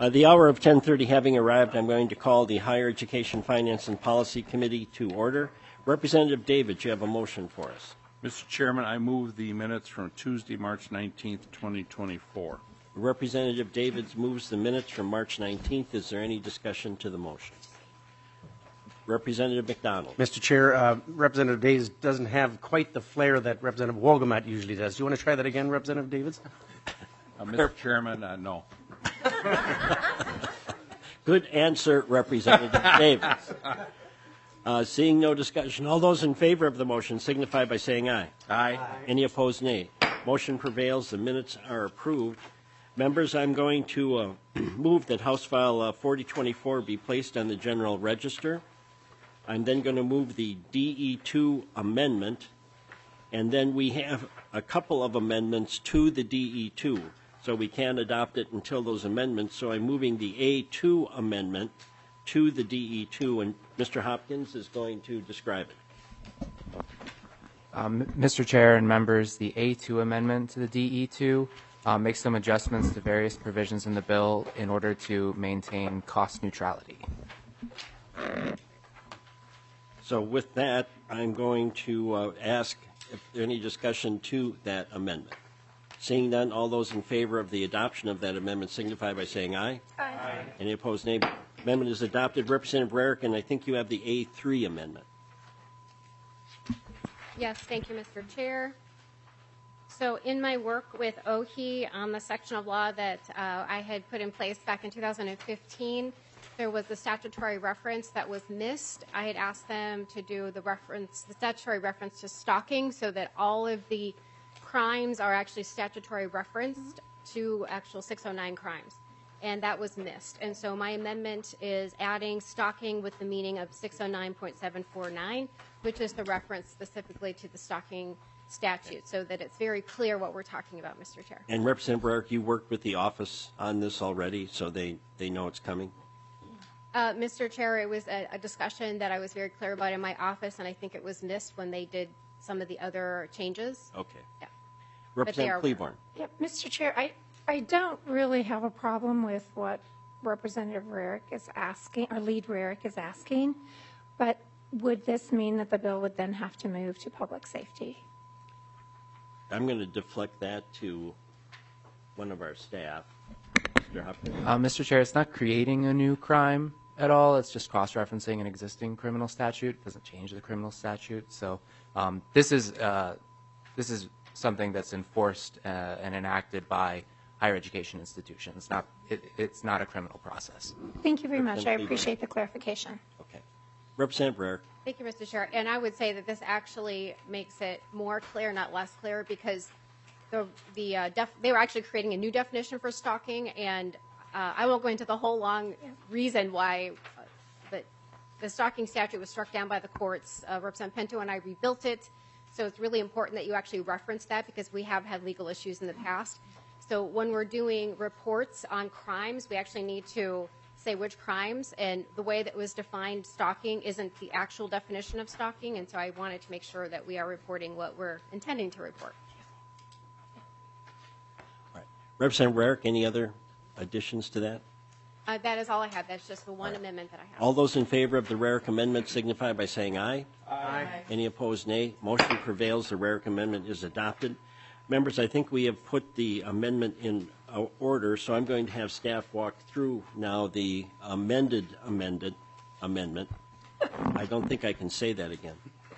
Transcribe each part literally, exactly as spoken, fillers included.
Uh, the hour of ten thirty having arrived, I'm going to call the Higher Education Finance and Policy Committee to order. Representative David, you have a motion for us. Mister Chairman, I move the minutes from Tuesday, March nineteenth, twenty twenty-four. Representative Davids moves the minutes from March nineteenth. Is there any discussion to the motion? Representative McDonald. Mister Chair, uh, Representative Davids doesn't have quite the flair that Representative Wolgamott usually does. Do you want to try that again, Representative Davids? Uh, Mister Chairman, uh, no. Good answer, Representative Davids. Uh, seeing no discussion, all those in favor of the motion signify by saying aye. Aye. Any opposed, nay. Motion prevails. The minutes are approved. Members, I'm going to uh, move that House File uh, forty twenty-four be placed on the General Register. I'm then going to move the D E two amendment, and then we have a couple of amendments to the D E two, so we can't adopt it until those amendments. So I'm moving the A two amendment to the D E two, and Mister Hopkins is going to describe it. Um, Mister Chair and members, the A two amendment to the D E two uh, makes some adjustments to various provisions in the bill in order to maintain cost neutrality. So with that, I'm going to uh, ask if there's any discussion to that amendment. Seeing none, all those in favor of the adoption of that amendment signify by saying aye. Aye. Aye. Any opposed, nay. Amendment is adopted. Representative Rarick, and I think you have the A three amendment. Yes, thank you, Mister Chair. So in my work with O H I on the section of law that uh, I had put in place back in two thousand fifteen, there was a statutory reference that was missed. I had asked them to do the reference, the statutory reference to stalking, so that all of the crimes are actually statutory referenced to actual six oh nine crimes, and that was missed. And so my amendment is adding stalking with the meaning of six oh nine point seven four nine, which is the reference specifically to the stalking statute, so that it's very clear what we're talking about, Mister Chair. And Representative Rarick, you worked with the office on this already, so they, they know it's coming? Uh, Mister Chair, it was a, a discussion that I was very clear about in my office, and I think it was missed when they did some of the other changes. Okay. Yeah. Representative Cleburne. Yeah, Mister Chair, I, I don't really have a problem with what Representative Rarick is asking, or Lead Rarick is asking, but would this mean that the bill would then have to move to public safety? I'm going to deflect that to one of our staff. Mister Hopkins. Uh, Mister Chair, it's not creating a new crime at all. It's just cross-referencing an existing criminal statute. It doesn't change the criminal statute. So um, this is uh, this is something that's enforced uh, and enacted by higher education institutions. Not it, it's not a criminal process. Thank you very much. I appreciate the clarification. Okay. Representative Rarick. Thank you, Mister Chair. And I would say that this actually makes it more clear, not less clear, because the the uh, def- they were actually creating a new definition for stalking, and uh, I won't go into the whole long reason why, uh, but the stalking statute was struck down by the courts. Uh, Representative Pinto and I rebuilt it, so it's really important that you actually reference that, because we have had legal issues in the past. So when we're doing reports on crimes, we actually need to say which crimes, and the way that was defined stalking isn't the actual definition of stalking, and so I wanted to make sure that we are reporting what we're intending to report. All right. Representative Rarick, any other additions to that? Uh, that is all I have. That's just the one right. amendment that I have. All those in favor of the Rarick amendment signify by saying aye. Aye. Any opposed, nay. Motion prevails. The Rarick amendment is adopted. Members, I think we have put the amendment in uh, order, so I'm going to have staff walk through now the amended amended amendment. I don't think I can say that again.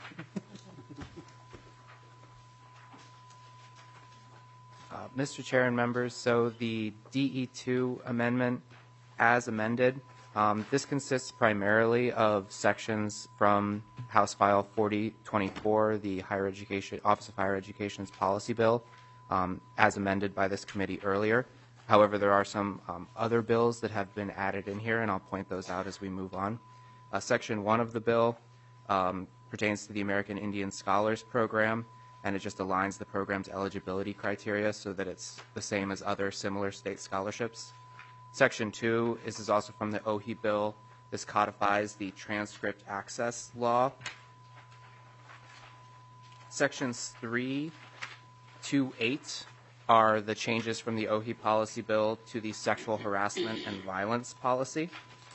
Uh, Mister Chair and members, so the D E two amendment as amended, um, this consists primarily of sections from House File forty twenty-four, the Higher Education Office of Higher Education's policy bill, um, as amended by this committee earlier. However, there are some um, other bills that have been added in here, and I'll point those out as we move on. Uh, section one of the bill um, pertains to the American Indian Scholars Program, and it just aligns the program's eligibility criteria so that it's the same as other similar state scholarships. Section two, this is also from the O H I bill. This codifies the transcript access law. Sections three to eight are the changes from the O H I policy bill to the sexual harassment and violence policy.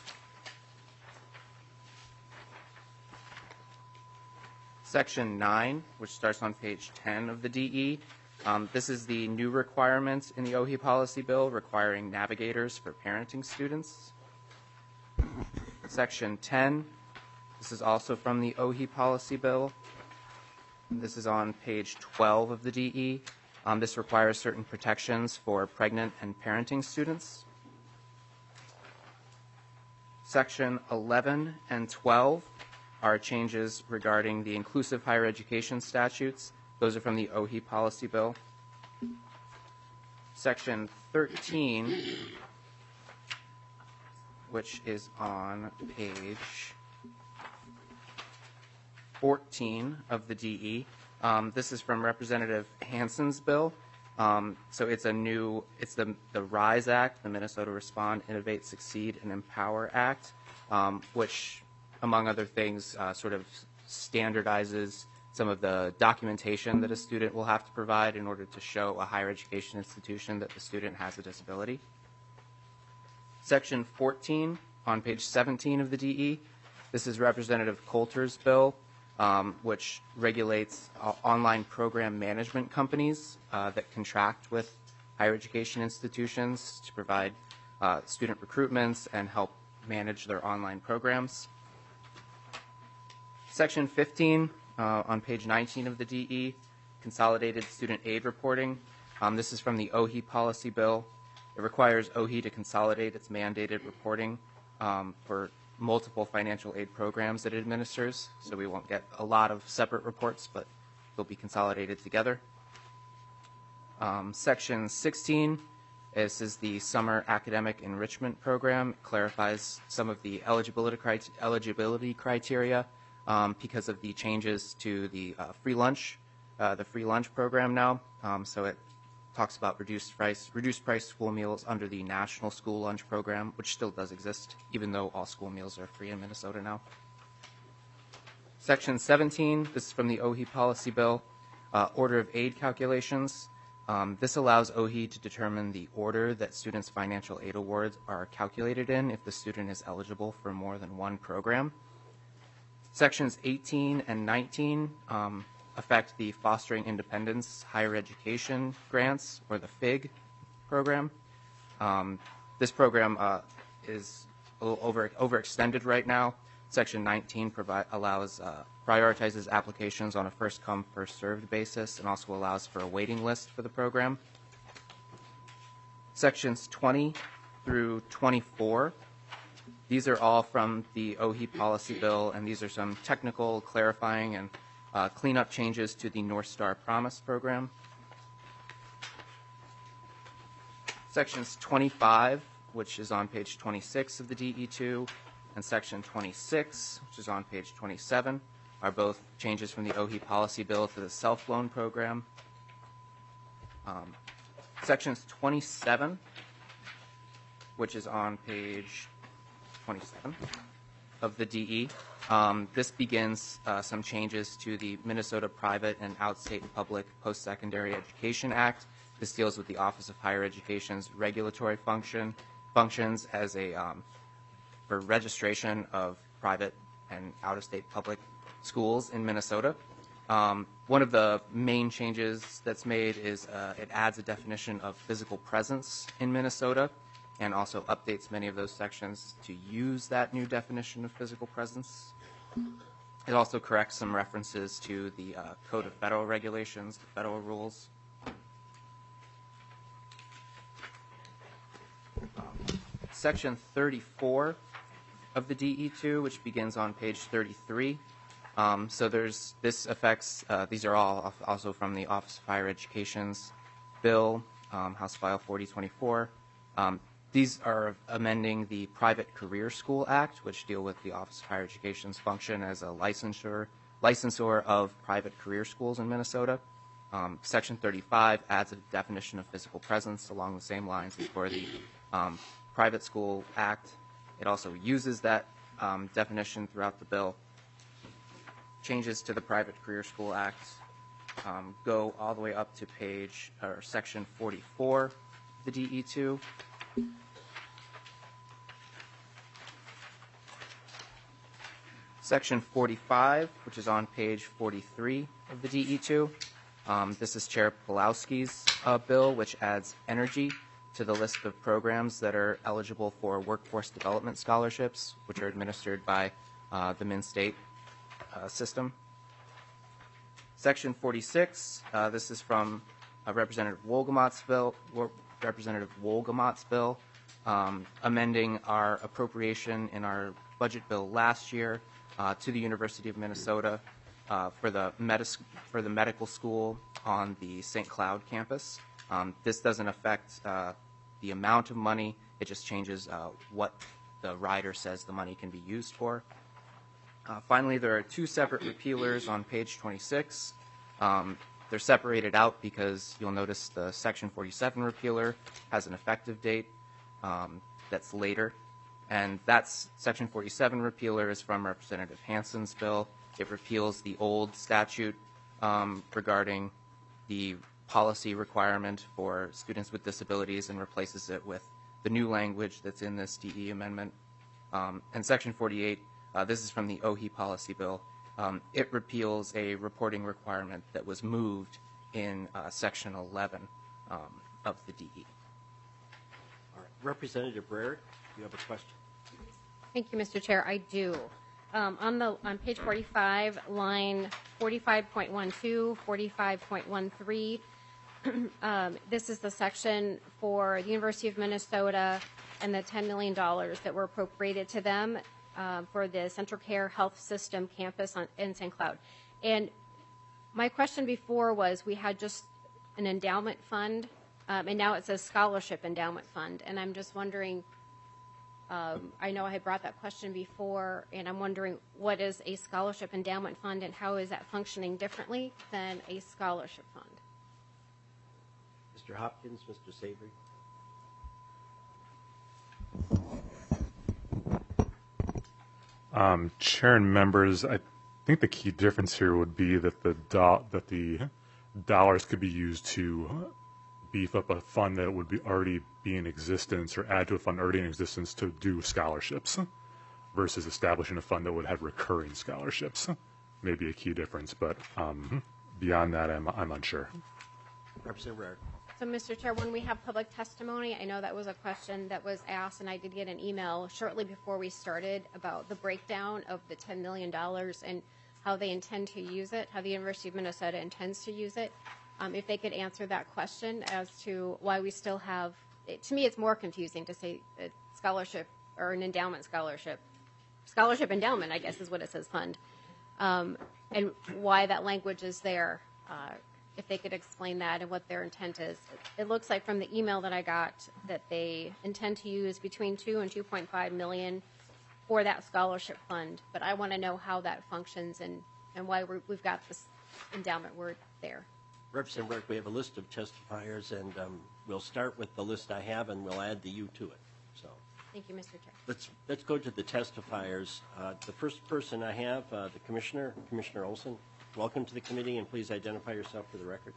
Section nine, which starts on page ten of the D E. Um, this is the new requirement in the O H I policy bill requiring navigators for parenting students. Section ten, this is also from the O H I policy bill. This is on page twelve of the D E. Um, this requires certain protections for pregnant and parenting students. Section eleven and twelve are changes regarding the inclusive higher education statutes. Those are from the O H I policy bill. Section thirteen, which is on page fourteen of the D E. Um, this is from Representative Hansen's bill. Um, so it's a new, it's the, the RISE Act, the Minnesota Respond, Innovate, Succeed, and Empower Act, um, which, among other things, uh, sort of standardizes some of the documentation that a student will have to provide in order to show a higher education institution that the student has a disability. Section fourteen on page seventeen of the D E. This is Representative Coulter's bill, um, which regulates uh, online program management companies uh, that contract with higher education institutions to provide uh, student recruitments and help manage their online programs. Section fifteen uh, on page nineteen of the D E, Consolidated Student Aid Reporting. Um, this is from the O H I policy bill. It requires O H I to consolidate its mandated reporting um, for multiple financial aid programs that it administers, so we won't get a lot of separate reports, but they'll be consolidated together. Um, section sixteen, this is the Summer Academic Enrichment Program. It clarifies some of the eligibility, crit eligibility criteria um, because of the changes to the uh, free lunch, uh, the free lunch program now. Um, so it talks about reduced price, reduced price school meals under the National School Lunch Program, which still does exist, even though all school meals are free in Minnesota now. Section seventeen, this is from the O H I policy bill, uh, order of aid calculations. Um, this allows O H I to determine the order that students' financial aid awards are calculated in if the student is eligible for more than one program. Sections eighteen and nineteen um, affect the Fostering Independence Higher Education Grants, or the F I G program. Um, this program uh, is a little over, overextended right now. Section nineteen provide, allows, uh, prioritizes applications on a first-come, first-served basis and also allows for a waiting list for the program. Sections twenty through twenty-four, these are all from the O H I policy bill, and these are some technical, clarifying, and Uh, cleanup changes to the North Star Promise program. Sections twenty-five, which is on page twenty-six of the D E two, and section twenty-six, which is on page twenty-seven, are both changes from the O H I policy bill to the self-loan program. Um, sections twenty-seven, which is on page twenty-seven of the D E. Um, this begins uh, some changes to the Minnesota Private and Outstate Public Post-Secondary Education Act. This deals with the Office of Higher Education's regulatory function functions as a um, for registration of private and out-of-state public schools in Minnesota. Um, one of the main changes that's made is uh, it adds a definition of physical presence in Minnesota, and also updates many of those sections to use that new definition of physical presence. It also corrects some references to the uh, Code of Federal Regulations, the federal rules. Um, section thirty-four of the D E two, which begins on page thirty-three. Um, so there's, this affects, uh, these are all also from the Office of Higher Education's bill, um, House File forty twenty-four. Um, These are amending the Private Career School Act, which deal with the Office of Higher Education's function as a licensure, licensor of private career schools in Minnesota. Um, Section thirty-five adds a definition of physical presence along the same lines as for the um, Private School Act. It also uses that um, definition throughout the bill. Changes to the Private Career School Act um, go all the way up to page or section forty-four of the D E two. Section forty-five, which is on page forty-three of the D E two. Um, this is Chair Pulowski's uh, bill, which adds energy to the list of programs that are eligible for workforce development scholarships, which are administered by uh, the Min-State uh, system. Section forty-six, uh, this is from uh, Representative Wolgamott's bill, Representative Wolgamott's bill, um, amending our appropriation in our budget bill last year uh, to the University of Minnesota uh, for the medis- for the medical school on the Saint Cloud campus. Um, this doesn't affect uh, the amount of money; it just changes uh, what the rider says the money can be used for. Uh, finally, there are two separate repealers on page twenty-six. Um, they're separated out because you'll notice the section forty-seven repealer has an effective date um, that's later. And that's section forty-seven repealer is from Representative Hansen's bill. It repeals the old statute um, regarding the policy requirement for students with disabilities and replaces it with the new language that's in this D E amendment. Um, and section forty-eight, uh, this is from the O H I policy bill. Um, it repeals a reporting requirement that was moved in uh, section eleven um, of the D E. All right. Representative Rarick, you have a question? Thank you, Mister Chair. I do. Um, on the on page forty-five, line forty-five point twelve, forty-five point thirteen, um, this is the section for the University of Minnesota and the ten million dollars that were appropriated to them uh, for the Central Care Health System campus on, in Saint Cloud. And my question before was we had just an endowment fund, um, and now it says scholarship endowment fund. And I'm just wondering, Um, I know I had brought that question before, and I'm wondering what is a scholarship endowment fund and how is that functioning differently than a scholarship fund? Mister Hopkins, Mister Savory? Um, Chair and members, I think the key difference here would be that the do- that the dollars could be used to beef up a fund that would be already be in existence or add to a fund already in existence to do scholarships versus establishing a fund that would have recurring scholarships. Maybe a key difference, but um, beyond that, I'm, I'm unsure. Representative Rarick. So, Mister Chair, when we have public testimony, I know that was a question that was asked, and I did get an email shortly before we started about the breakdown of the ten million dollars and how they intend to use it, how the University of Minnesota intends to use it. Um, if they could answer that question as to why we still have, it, to me it's more confusing to say a scholarship or an endowment scholarship. Scholarship endowment, I guess, is what it says fund. Um, and why that language is there. Uh, if they could explain that and what their intent is. It, it looks like from the email that I got that they intend to use between two and two point five million for that scholarship fund. But I want to know how that functions and, and why we're, we've got this endowment word there. Representative Rarick, we have a list of testifiers, and um, we'll start with the list I have, and we'll add the you to it. So Thank you, Mister Chair. let's let's go to the testifiers. Uh, the first person I have, uh, the Commissioner, Commissioner Olson. Welcome to the committee, and please identify yourself for the record.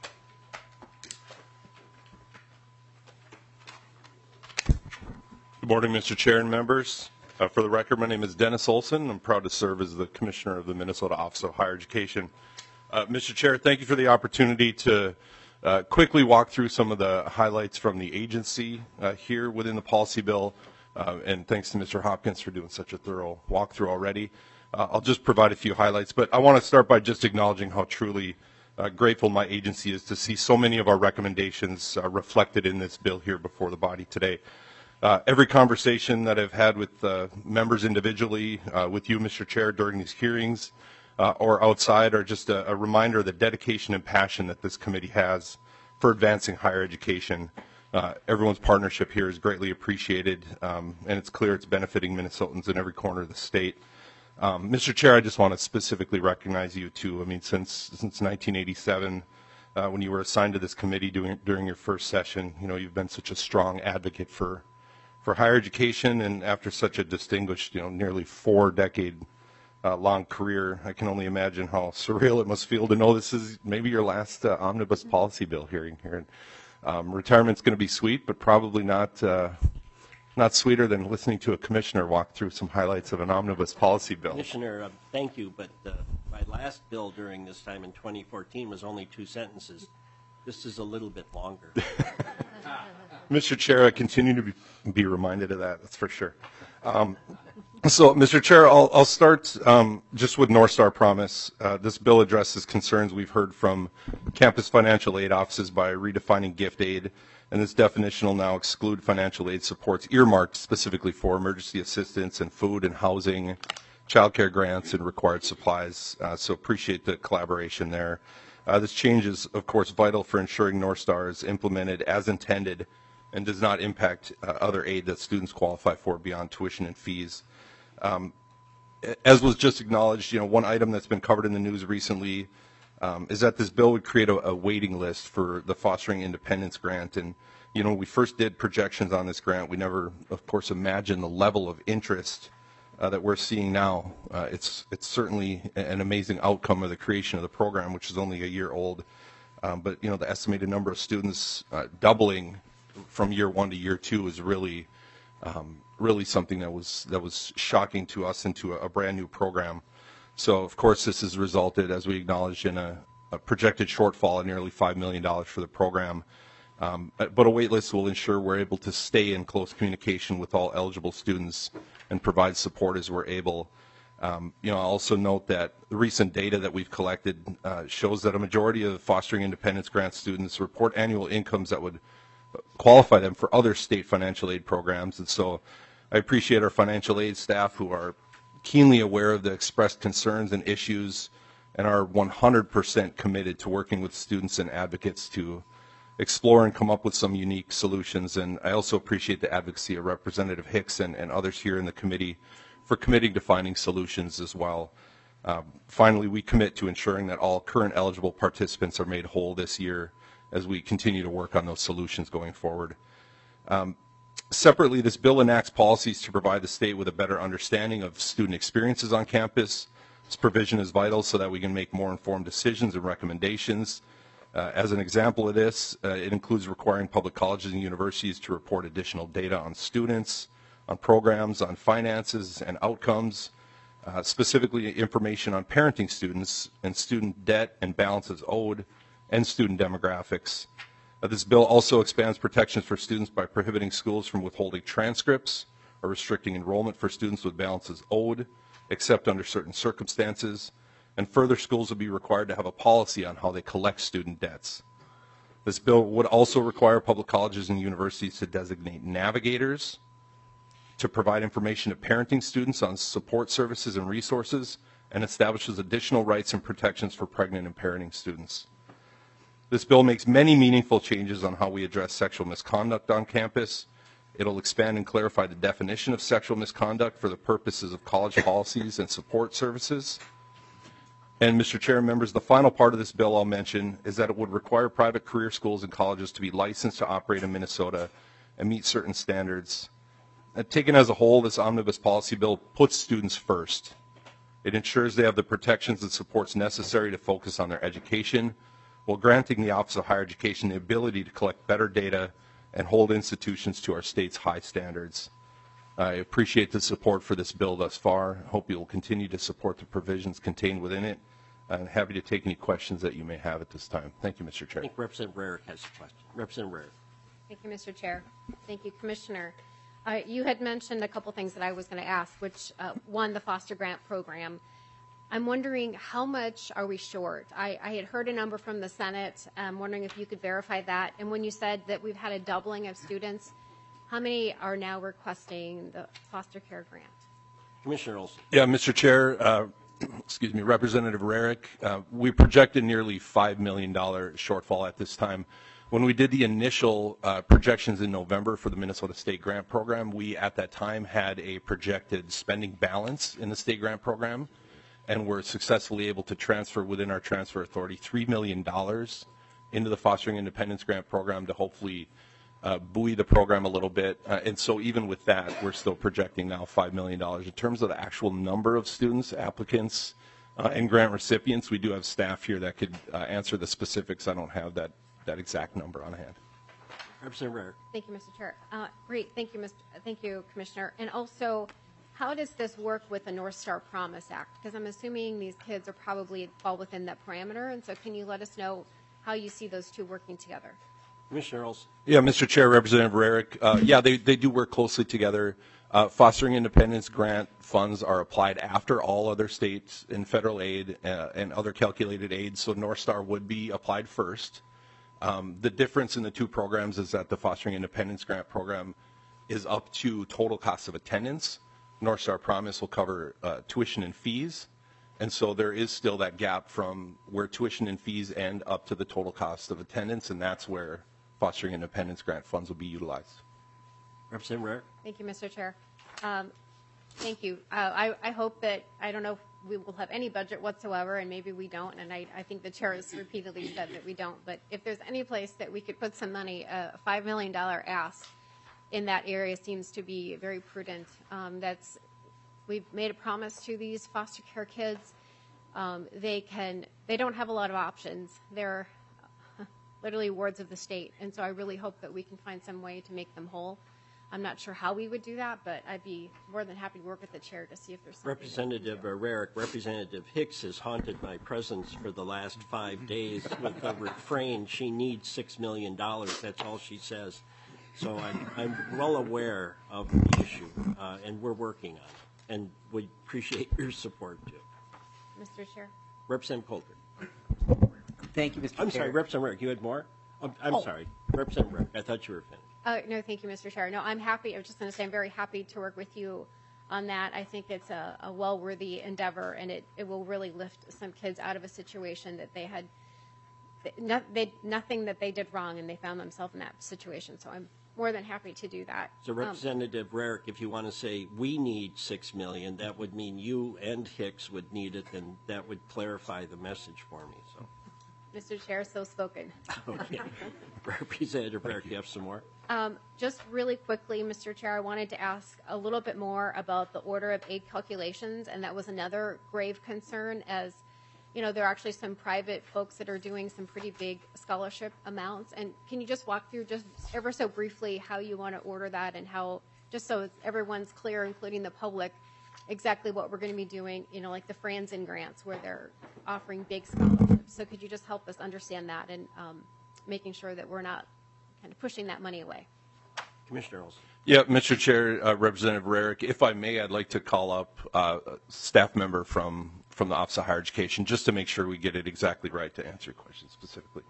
Good morning, Mister Chair and members. Uh, for the record, my name is Dennis Olson. I'm proud to serve as the Commissioner of the Minnesota Office of Higher Education. Uh, Mister Chair, thank you for the opportunity to uh, quickly walk through some of the highlights from the agency uh, here within the policy bill, uh, and thanks to Mister Hopkins for doing such a thorough walkthrough already. Uh, I'll just provide a few highlights, but I want to start by just acknowledging how truly uh, grateful my agency is to see so many of our recommendations uh, reflected in this bill here before the body today. Uh, every conversation that I've had with uh, members individually, uh, with you, Mister Chair, during these hearings, Uh, or outside are just a, a reminder of the dedication and passion that this committee has for advancing higher education. Uh, everyone's partnership here is greatly appreciated, um, and it's clear it's benefiting Minnesotans in every corner of the state. Um, Mister Chair, I just want to specifically recognize you too. I mean, since since nineteen eighty-seven, uh, when you were assigned to this committee during, during your first session, you know, you've been such a strong advocate for, for higher education, and after such a distinguished, you know, nearly four decade uh, long career. I can only imagine how surreal it must feel to know this is maybe your last uh, omnibus policy bill hearing here. Um, retirement's going to be sweet, but probably not uh, not sweeter than listening to a commissioner walk through some highlights of an omnibus policy bill. Commissioner, uh, thank you, but uh, my last bill during this time in twenty fourteen was only two sentences. This is a little bit longer. Mister Chair, I continue to be, be reminded of that, that's for sure. Um, so, Mister Chair, I'll, I'll start um, just with North Star Promise. Uh, this bill addresses concerns we've heard from campus financial aid offices by redefining gift aid, and this definition will now exclude financial aid supports earmarked specifically for emergency assistance and food and housing, child care grants, and required supplies. Uh, so appreciate the collaboration there. Uh, this change is, of course, vital for ensuring North Star is implemented as intended and does not impact uh, other aid that students qualify for beyond tuition and fees. Um, as was just acknowledged, you know, one item that's been covered in the news recently um, is that this bill would create a, a waiting list for the Fostering Independence Grant. And, you know, when we first did projections on this grant, we never, of course, imagined the level of interest uh, that we're seeing now. Uh, it's, it's certainly an amazing outcome of the creation of the program, which is only a year old. Um, but, you know, the estimated number of students uh, doubling from year one to year two is really, um, really something that was that was shocking to us into a, a brand new program. So, of course, this has resulted, as we acknowledged, in a, a projected shortfall of nearly five million dollars for the program. Um, but a wait list will ensure we're able to stay in close communication with all eligible students and provide support as we're able. Um, you know, I'll also note that the recent data that we've collected uh, shows that a majority of Fostering Independence Grant students report annual incomes that would qualify them for other state financial aid programs. And so I appreciate our financial aid staff who are keenly aware of the expressed concerns and issues and are one hundred percent committed to working with students and advocates to explore and come up with some unique solutions. And I also appreciate the advocacy of Representative Hicks and, and others here in the committee for committing to finding solutions as well. Um, finally, we commit to ensuring that all current eligible participants are made whole this year as we continue to work on those solutions going forward. Um, separately, this bill enacts policies to provide the state with a better understanding of student experiences on campus. This provision is vital so that we can make more informed decisions and recommendations. Uh, as an example of this, uh, it includes requiring public colleges and universities to report additional data on students, on programs, on finances and outcomes, uh, specifically information on parenting students and student debt and balances owed, and student demographics. Uh, this bill also expands protections for students by prohibiting schools from withholding transcripts or restricting enrollment for students with balances owed, except under certain circumstances. And further, schools will be required to have a policy on how they collect student debts. This bill would also require public colleges and universities to designate navigators to provide information to parenting students on support services and resources, and establishes additional rights and protections for pregnant and parenting students. This bill makes many meaningful changes on how we address sexual misconduct on campus. It'll expand and clarify the definition of sexual misconduct for the purposes of college policies and support services. And Mister Chair, members, the final part of this bill I'll mention is that it would require private career schools and colleges to be licensed to operate in Minnesota and meet certain standards. And taken as a whole, this omnibus policy bill puts students first. It ensures they have the protections and supports necessary to focus on their education, while granting the Office of Higher Education the ability to collect better data and hold institutions to our state's high standards. I appreciate the support for this bill thus far. I hope you will continue to support the provisions contained within it. I'm happy to take any questions that you may have at this time. Thank you, Mister Chair. I think Representative Rarick has a question. Representative Rarick. Thank you, Mister Chair. Thank you, Commissioner. Uh, you had mentioned a couple things that I was going to ask, which uh, one, the foster grant program. I'm wondering how much are we short? I, I had heard a number from the Senate. I'm wondering if you could verify that. And when you said that we've had a doubling of students, how many are now requesting the foster care grant? Commissioner Olson. Yeah, Mister Chair, uh, excuse me, Representative Rarick, uh, we projected nearly five million dollars shortfall at this time. When we did the initial uh, projections in November for the Minnesota State Grant Program, we at that time had a projected spending balance in the state grant program, and were successfully able to transfer within our transfer authority three million dollars into the Fostering Independence Grant Program to hopefully uh, buoy the program a little bit. Uh, and so even with that, we're still projecting now five million dollars. In terms of the actual number of students, applicants, uh, and grant recipients, we do have staff here that could uh, answer the specifics. I don't have that, that exact number on hand. Representative Rarick. Thank you, Mister Chair. Uh, great, thank you, Mister Thank you, Commissioner. And also, how does this work with the North Star Promise Act? Because I'm assuming these kids are probably fall within that parameter. And so, can you let us know how you see those two working together? Commissioner Olson. Yeah, Mister Chair, Representative Rarick. Uh, yeah, they, they do work closely together. Uh, Fostering Independence grant funds are applied after all other states and federal aid uh, and other calculated aid. So North Star would be applied first. Um, the difference in the two programs is that the Fostering Independence Grant Program is up to total cost of attendance. North Star Promise will cover uh, tuition and fees. And so there is still that gap from where tuition and fees end up to the total cost of attendance, and that's where Fostering Independence Grant funds will be utilized. Representative Rarick. Thank you, Mister Chair. Um, thank you. Uh, I, I hope that, I don't know if we will have any budget whatsoever, and maybe we don't, and I, I think the chair has repeatedly said that we don't, but if there's any place that we could put some money, uh, a five million dollars ask in that area seems to be very prudent. Um, that's, we've made a promise to these foster care kids. Um, they can, they don't have a lot of options. They're literally wards of the state, and so I really hope that we can find some way to make them whole. I'm not sure how we would do that, but I'd be more than happy to work with the chair to see if there's something. Representative Rarick, Representative Hicks has haunted my presence for the last five days with the refrain, she needs six million dollars. That's all she says. So I'm, I'm well aware of the issue, uh, and we're working on it, and would appreciate your support, too. Mister Chair. Representative Coulter. Thank you, Mister I'm Chair. sorry, Representative Rarick, you had more? I'm, I'm Oh. sorry. Representative Rarick, I thought you were finished. Uh, no, thank you, Mister Chair. No, I'm happy. I was just going to say I'm very happy to work with you on that. I think it's a, a well-worthy endeavor, and it, it will really lift some kids out of a situation that they had, they, no, they, nothing that they did wrong, and they found themselves in that situation. So I'm more than happy to do that. So Um, Representative Rarick, if you want to say we need six million, that would mean you and Hicks would need it, and that would clarify the message for me. So, Mister Chair, so spoken. okay. Representative Rarick, you have some more? Um, just really quickly, Mister Chair, I wanted to ask a little bit more about the order of aid calculations, and that was another grave concern as, you know, there are actually some private folks that are doing some pretty big scholarship amounts. And can you just walk through just ever so briefly how you want to order that and how, just so it's, everyone's clear, including the public, exactly what we're going to be doing, you know, like the Franzen grants where they're offering big scholarships. So could you just help us understand that and um, making sure that we're not kind of pushing that money away? Commissioner Olson. Yeah, Mister Chair, uh, Representative Rarick, if I may, I'd like to call up uh, a staff member from, from the Office of Higher Education just to make sure we get it exactly right to answer your question specifically.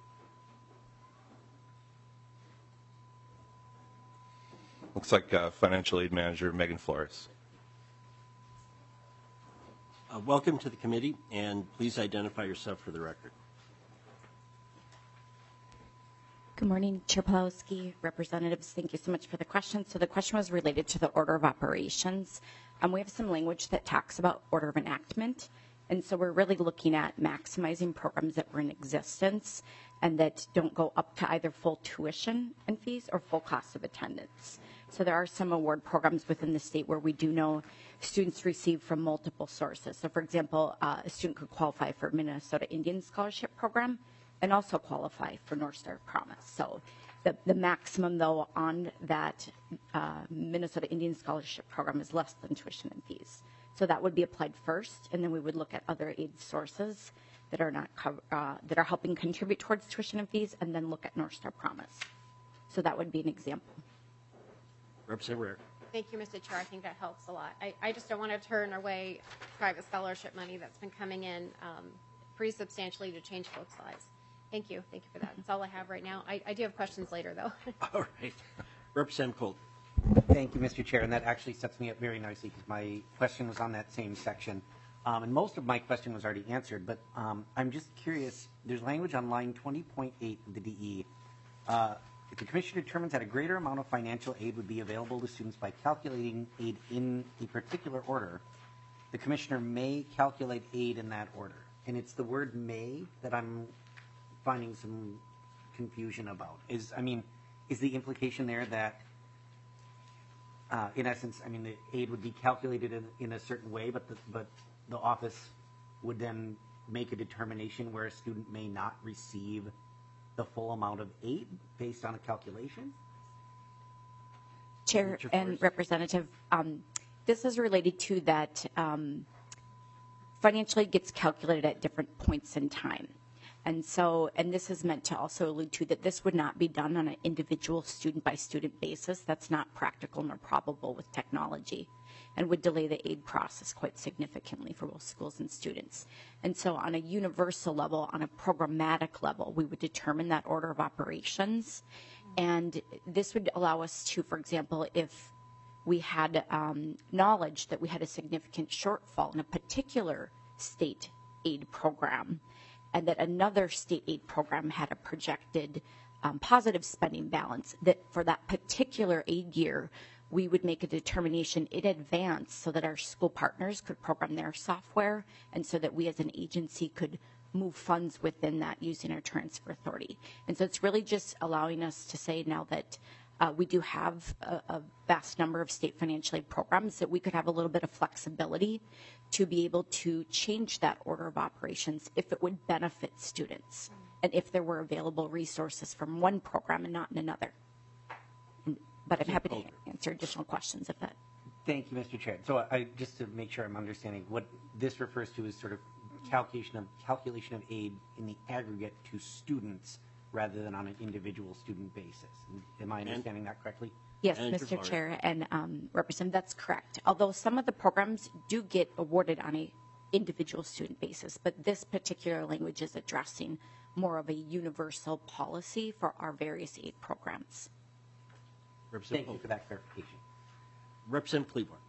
Looks like uh, Financial Aid Manager Megan Flores. Uh, welcome to the committee, and please identify yourself for the record. Good morning, Chair Pawlowski, representatives. Thank you so much for the question. So the question was related to the order of operations. Um, we have some language that talks about order of enactment. And so we're really looking at maximizing programs that were in existence and that don't go up to either full tuition and fees or full cost of attendance. So there are some award programs within the state where we do know students receive from multiple sources. So for example, uh, a student could qualify for Minnesota Indian Scholarship Program and also qualify for North Star Promise. So the, the maximum, though, on that uh, Minnesota Indian Scholarship Program is less than tuition and fees. So that would be applied first, and then we would look at other aid sources that are not cover, uh, that are helping contribute towards tuition and fees, and then look at North Star Promise. So that would be an example. Representative Rarick. Thank you, Mister Chair. I think that helps a lot. I, I just don't want to turn away private scholarship money that's been coming in um, pretty substantially to change folks' lives. Thank you. Thank you for that. That's all I have right now. I, I do have questions later, though. All right. Representative Colt. Thank you, Mister Chair, and that actually sets me up very nicely because my question was on that same section. Um, and most of my question was already answered, but um, I'm just curious. There's language on line twenty point eight of the D E. Uh, if the Commission determines that a greater amount of financial aid would be available to students by calculating aid in a particular order, the Commissioner may calculate aid in that order. And it's the word may that I'm finding some confusion about. Is, I mean, is the implication there that, uh, in essence, I mean, the aid would be calculated in, in a certain way, but the, but the office would then make a determination where a student may not receive the full amount of aid based on a calculation? Chair Richard and Forrest. Representative, um, this is related to that um, financial aid gets calculated at different points in time. And so, and this is meant to also allude to that this would not be done on an individual student by student basis. That's not practical nor probable with technology, and would delay the aid process quite significantly for both schools and students. And so on a universal level, on a programmatic level, we would determine that order of operations. And this would allow us to, for example, if we had um, knowledge that we had a significant shortfall in a particular state aid program, and that another state aid program had a projected um, positive spending balance, that for that particular aid year, we would make a determination in advance so that our school partners could program their software, and so that we as an agency could move funds within that using our transfer authority. And so it's really just allowing us to say now that uh, we do have a, a vast number of state financial aid programs, that we could have a little bit of flexibility to be able to change that order of operations if it would benefit students, and if there were available resources from one program and not in another. But I'm happy to answer additional questions if that. Thank you, Mister Chair. So I, just to make sure I'm understanding, what this refers to is sort of calculation of calculation of aid in the aggregate to students rather than on an individual student basis. Am I understanding that correctly? Yes, And Mister Florida. Chair and um, Representative, that's correct. Although some of the programs do get awarded on a individual student basis, but this particular language is addressing more of a universal policy for our various aid programs. Representative Thank you for that clarification. Representative Cleveland.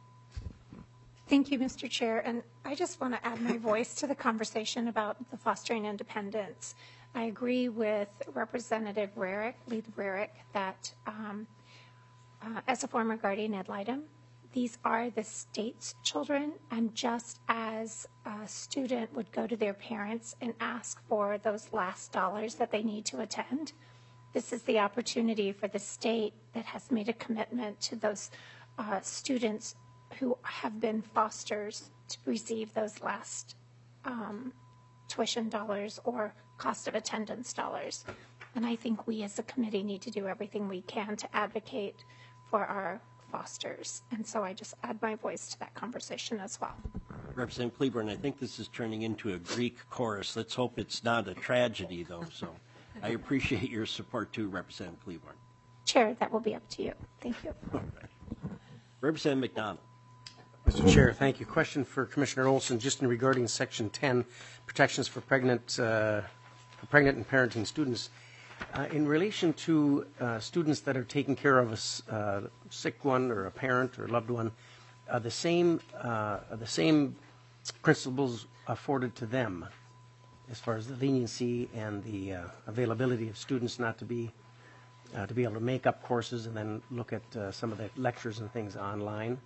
Thank you, Mister Chair. And I just want to add my voice to the conversation about the fostering independence. I agree with Representative Rarick, Lead Rarick, that um, uh, as a former guardian ad litem, these are the state's children, and just as a student would go to their parents and ask for those last dollars that they need to attend, this is the opportunity for the state that has made a commitment to those uh, students who have been fosters to receive those last um, tuition dollars or cost of attendance dollars. And I think we as a committee need to do everything we can to advocate for our fosters. And so I just add my voice to that conversation as well. Representative Cleburne, I think this is turning into a Greek chorus. Let's hope it's not a tragedy, though. So I appreciate your support, too, Representative Cleburne. Chair, that will be up to you. Thank you. Representative McDonald. Mister Chair, thank you. Question for Commissioner Olson, just in regarding Section ten, protections for pregnant, uh, for pregnant and parenting students. Uh, in relation to uh, students that are taking care of a s- uh, sick one or a parent or loved one, uh, the same uh, the same principles afforded to them, as far as the leniency and the uh, availability of students not to be uh, to be able to make up courses and then look at uh, some of the lectures and things online.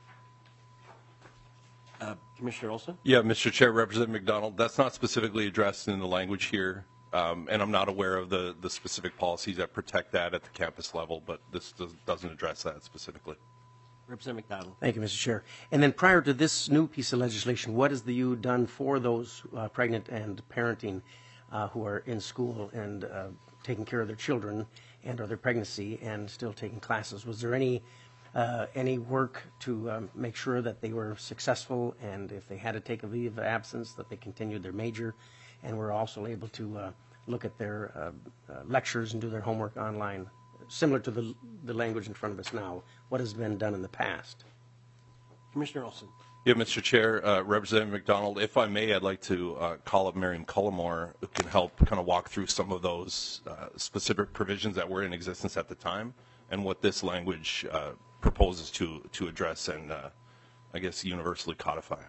Uh, Commissioner Olson? Yeah, Mister Chair, Representative McDonald, that's not specifically addressed in the language here, um, and I'm not aware of the, the specific policies that protect that at the campus level, but this does, doesn't address that specifically. Representative McDonald. Thank you, Mister Chair. And then prior to this new piece of legislation, what has the U done for those uh, pregnant and parenting uh, who are in school and uh, taking care of their children and or their pregnancy and still taking classes? Was there any uh, any work to um, make sure that they were successful, and if they had to take a leave of absence, that they continued their major, and were also able to uh, look at their uh, uh, lectures and do their homework online? Similar to the, the language in front of us now, what has been done in the past? Commissioner Olson. Yeah, Mister Chair, uh, Representative McDonald, if I may, I'd like to uh, call up Marion Cullimore, who can help kind of walk through some of those uh, specific provisions that were in existence at the time and what this language uh, proposes to, to address and, uh, I guess, universally codify.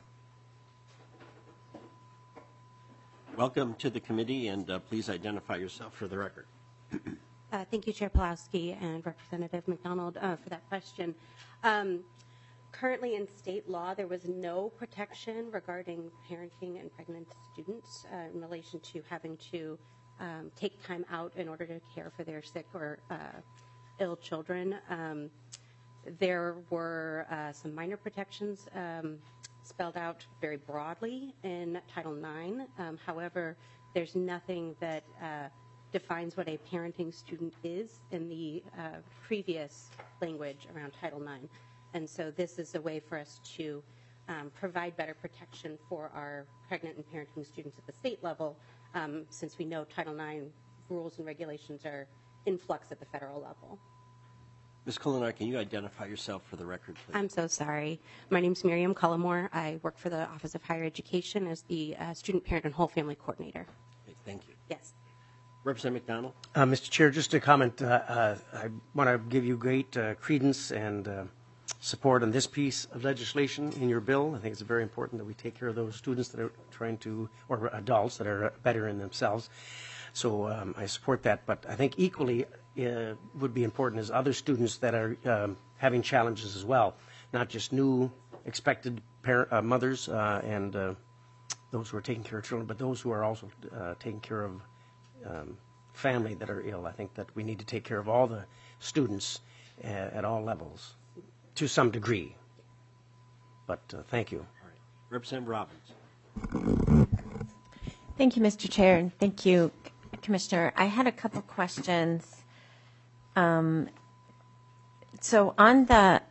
Welcome to the committee, and uh, please identify yourself for the record. Uh, thank you, Chair Pulowski and Representative McDonald, uh, for that question. Um, currently in state law, there was no protection regarding parenting and pregnant students uh, in relation to having to um, take time out in order to care for their sick or uh, ill children. Um, there were uh, some minor protections um, spelled out very broadly in Title nine. Um, however, there's nothing that uh, defines what a parenting student is in the uh, previous language around Title nine. And so this is a way for us to um, provide better protection for our pregnant and parenting students at the state level, um, since we know Title nine rules and regulations are in flux at the federal level. Miz Kolinar, can you identify yourself for the record, please? I'm so sorry. My name is Miriam Cullimore. I work for the Office of Higher Education as the uh, Student, Parent, and Whole Family Coordinator. Okay, thank you. Yes. Representative McDonald? Uh, Mister Chair, just a comment. Uh, uh, I want to give you great uh, credence and uh, support on this piece of legislation in your bill. I think it's very important that we take care of those students that are trying to, or adults that are better in themselves. So um, I support that. But I think equally uh, would be important is other students that are um, having challenges as well, not just new expected parent, uh, mothers uh, and uh, those who are taking care of children, but those who are also uh, taking care of um, family that are ill. I think that we need to take care of all the students uh, at all levels to some degree. But uh, thank you. All right. Representative Robbins. Thank you, Mister Chair, and thank you, Commissioner. I had a couple questions. Um, so on the,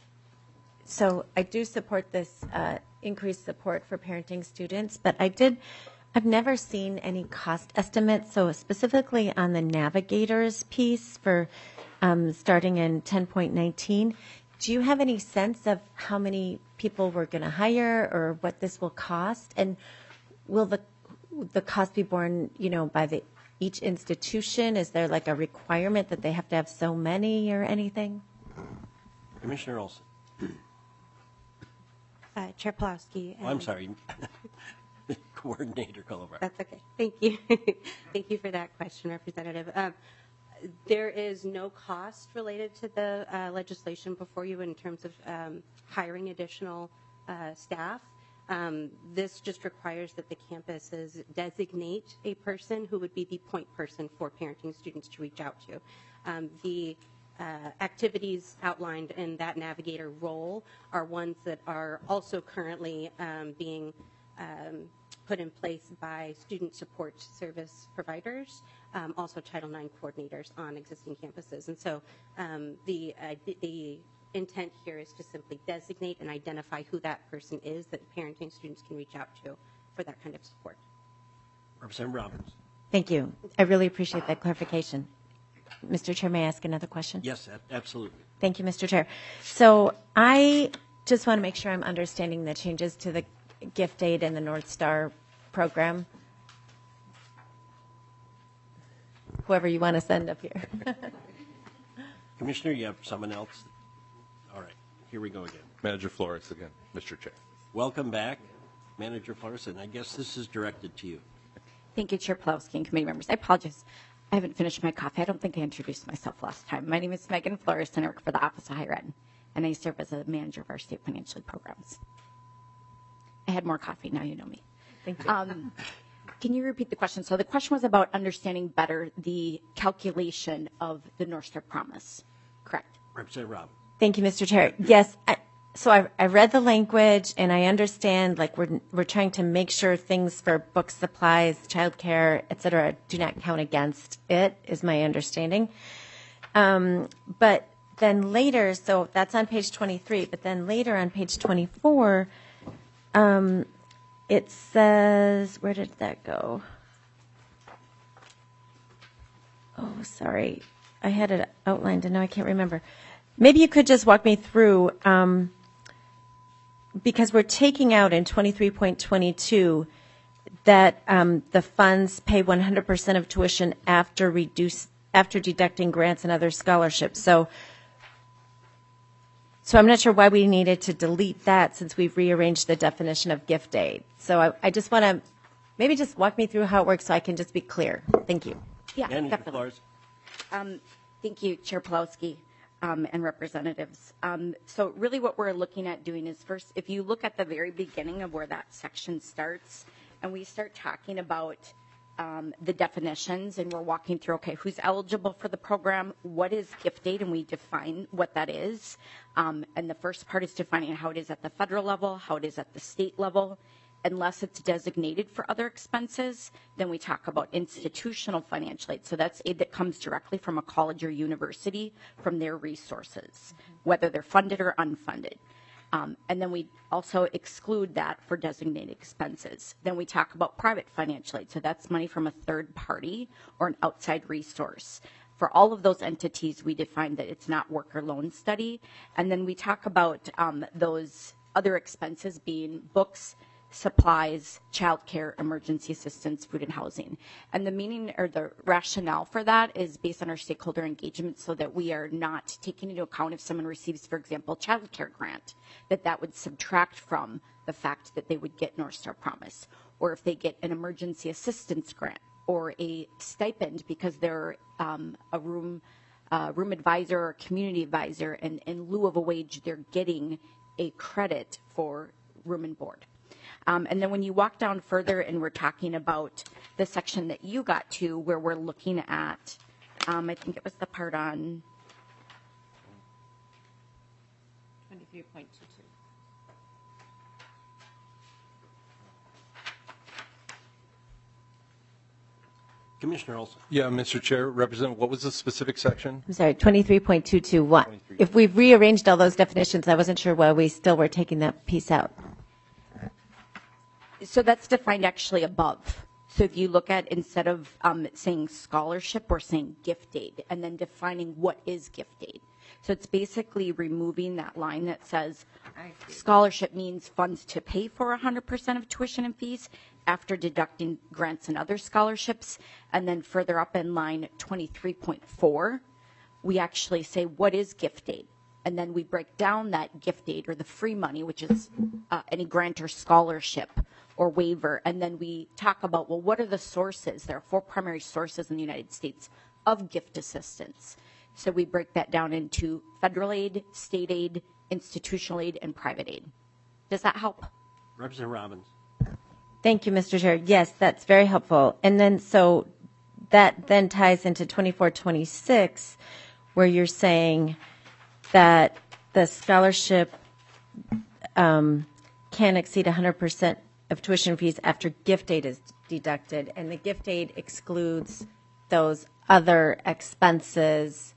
so I do support this uh, increased support for parenting students, but I did, I've never seen any cost estimates. So specifically on the navigators piece for um, starting in ten point nineteen, do you have any sense of how many people we're going to hire or what this will cost? And will the the cost be borne, you know, by the each institution? Is there like a requirement that they have to have so many or anything? Commissioner Olson. Uh, Chair Pawlowski. Oh, I'm sorry. Coordinator Cullivar. That's okay. Thank you. Thank you for that question, Representative. Um, there is no cost related to the uh, legislation before you in terms of um, hiring additional uh, staff. Um, this just requires that the campuses designate a person who would be the point person for parenting students to reach out to. Um, the uh, activities outlined in that navigator role are ones that are also currently um, being um, put in place by student support service providers, um, also Title nine coordinators on existing campuses. And so um, the, uh, the intent here is to simply designate and identify who that person is that parenting students can reach out to for that kind of support. Representative Robbins. Thank you. I really appreciate that clarification. Mister Chair, may I ask another question? Yes, absolutely. Thank you, Mister Chair. So I just want to make sure I'm understanding the changes to the gift aid and the North Star program. Whoever you want to send up here. Commissioner, you have someone else? All right, here we go again. Manager Flores again, Mister Chair. Welcome back, Manager Flores, and I guess this is directed to you. Thank you, Chair Pawlowski and committee members. I apologize. I haven't finished my coffee. I don't think I introduced myself last time. My name is Megan Flores, and I work for the Office of Higher Ed, and I serve as a manager of our state financial aid programs. I had more coffee. Now you know me. Thank you. Um, can you repeat the question? So the question was about understanding better the calculation of the North Star Promise. Correct. Representative Robbins. Thank you, Mister Chair. Yes, I, so I, I read the language, and I understand, like, we're we're trying to make sure things for book supplies, childcare, et cetera, do not count against it, is my understanding. Um, but then later, so that's on page twenty-three, but then later on page twenty-four, um, it says, where did that go? Oh, sorry. I had it outlined, and now I can't remember. Maybe you could just walk me through, um, because we're taking out in twenty-three point twenty-two that um, the funds pay one hundred percent of tuition after reduce after deducting grants and other scholarships. So, so I'm not sure why we needed to delete that since we've rearranged the definition of gift aid. So I, I just want to maybe just walk me through how it works so I can just be clear. Thank you. Yeah, Manager definitely. Flores. Um, thank you, Chair Pawlowski um, and representatives. Um, so really what we're looking at doing is first, if you look at the very beginning of where that section starts, and we start talking about um, the definitions, and we're walking through, okay, who's eligible for the program, what is gift aid, and we define what that is. Um, and the first part is defining how it is at the federal level, how it is at the state level. Unless it's designated for other expenses, then we talk about institutional financial aid. So that's aid that comes directly from a college or university from their resources, mm-hmm. whether they're funded or unfunded. Um, and then we also exclude that for designated expenses. Then we talk about private financial aid. So that's money from a third party or an outside resource. For all of those entities, we define that it's not work or loan study. And then we talk about um, those other expenses being books, supplies, childcare, emergency assistance, food and housing. And the meaning or the rationale for that is based on our stakeholder engagement, so that we are not taking into account if someone receives, for example, childcare grant, that that would subtract from the fact that they would get North Star Promise, or if they get an emergency assistance grant or a stipend because they're um, a room uh, room advisor or community advisor, and in lieu of a wage, they're getting a credit for room and board. Um, and then when you walk down further and we're talking about the section that you got to where we're looking at, um, I think it was the part on twenty-three point two two. Commissioner Olson. Yeah, Mister Chair, Representative, what was the specific section? I'm sorry, twenty-three point two two one. If we've rearranged all those definitions, I wasn't sure why we still were taking that piece out. So that's defined actually above. So if you look at, instead of um, saying scholarship, we're saying gift aid, and then defining what is gift aid. So it's basically removing that line that says scholarship means funds to pay for one hundred percent of tuition and fees after deducting grants and other scholarships. And then further up in line twenty-three point four, we actually say what is gift aid. And then we break down that gift aid, or the free money, which is uh, any grant or scholarship or waiver. And then we talk about, well, what are the sources? There are four primary sources in the United States of gift assistance. So we break that down into federal aid, state aid, institutional aid, and private aid. Does that help? Representative Robbins. Thank you, Mister Chair. Yes, that's very helpful. And then, so that then ties into twenty-four twenty-six, where you're saying that the scholarship um, can exceed one hundred percent of tuition fees after gift aid is deducted, and the gift aid excludes those other expenses.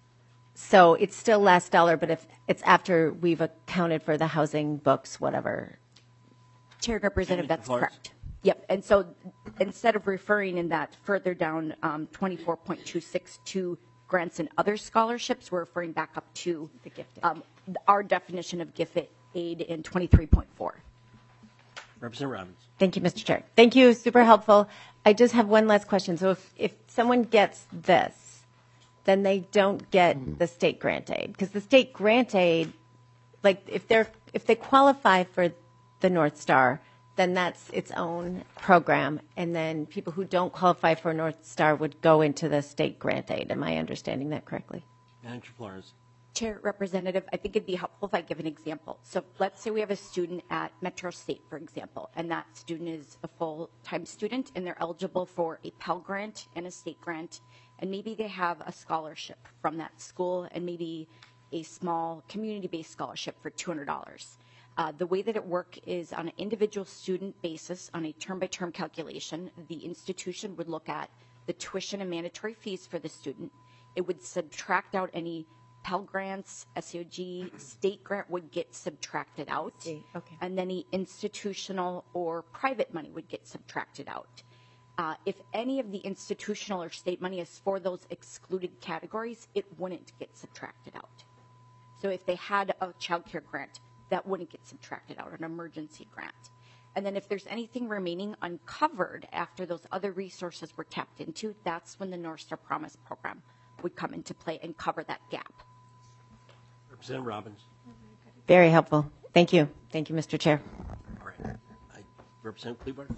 So it's still last dollar, but if it's after we've accounted for the housing, books, whatever. Chair Representative, that's correct. Yep. And so instead of referring in that further down um, twenty-four point two six to grants and other scholarships, we're referring back up to the gift aid. Um, our definition of gift aid in twenty-three point four. Representative Robbins. Thank you, Mister Chair. Thank you. Super helpful. I just have one last question. So if, if someone gets this, then they don't get the state grant aid, because the state grant aid, like if they're if they qualify for the North Star, then that's its own program, and then people who don't qualify for North Star would go into the state grant aid. Am I understanding that correctly? Manager Flores. Chair Representative, I think it'd be helpful if I give an example. So let's say we have a student at Metro State, for example, and that student is a full-time student, and they're eligible for a Pell Grant and a state grant, and maybe they have a scholarship from that school, and maybe a small community-based scholarship for two hundred dollars. Uh, the way that it works is on an individual student basis, on a term-by-term calculation. The institution would look at the tuition and mandatory fees for the student. It would subtract out any Pell Grants, S E O G, state grant would get subtracted out. Okay. And then the institutional or private money would get subtracted out. Uh, if any of the institutional or state money is for those excluded categories, it wouldn't get subtracted out. So if they had a child care grant, that wouldn't get subtracted out, an emergency grant. And then if there's anything remaining uncovered after those other resources were tapped into, that's when the North Star Promise program would come into play and cover that gap. Representative Robbins. Very helpful. Thank you. Thank you, Mister Chair. All right. I, Representative Kleber.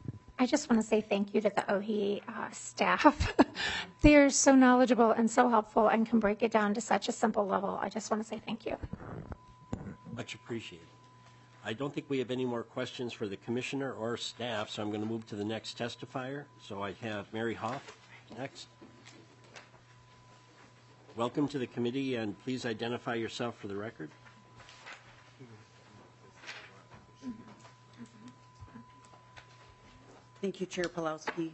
I just want to say thank you to the O H E uh, staff. They're so knowledgeable and so helpful and can break it down to such a simple level. I just want to say thank you. Much appreciated. I don't think we have any more questions for the commissioner or staff, so I'm going to move to the next testifier. So I have Mary Hoff next. Welcome to the committee, and please identify yourself for the record. Thank you, Chair Pawlowski.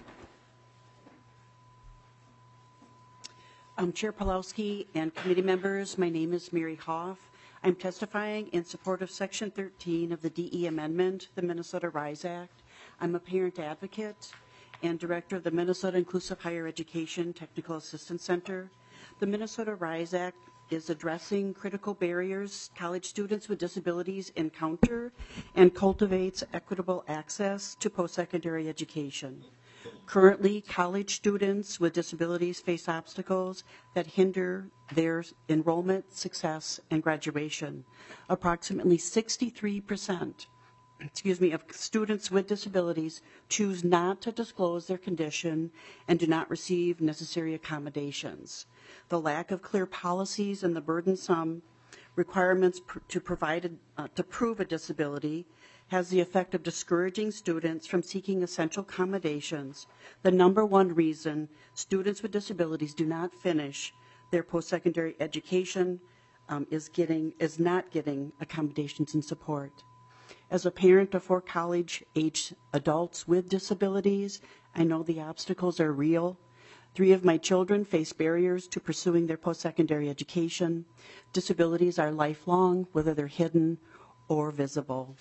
Um, Chair Pawlowski and committee members, my name is Mary Hoff. I'm testifying in support of Section thirteen of the D E Amendment, the Minnesota RISE Act. I'm a parent advocate and director of the Minnesota Inclusive Higher Education Technical Assistance Center. The Minnesota RISE Act is addressing critical barriers college students with disabilities encounter and cultivates equitable access to post-secondary education. Currently, college students with disabilities face obstacles that hinder their enrollment, success, and graduation. Approximately sixty-three percent excuse me, of students with disabilities choose not to disclose their condition and do not receive necessary accommodations. The lack of clear policies and the burdensome requirements pr- to provide a, uh, to prove a disability has the effect of discouraging students from seeking essential accommodations. The number one reason students with disabilities do not finish their post-secondary education um, is getting is not getting accommodations and support. As a parent of four college-age adults with disabilities, I know the obstacles are real. Three of my children face barriers to pursuing their post-secondary education. Disabilities are lifelong, whether they're hidden or visible.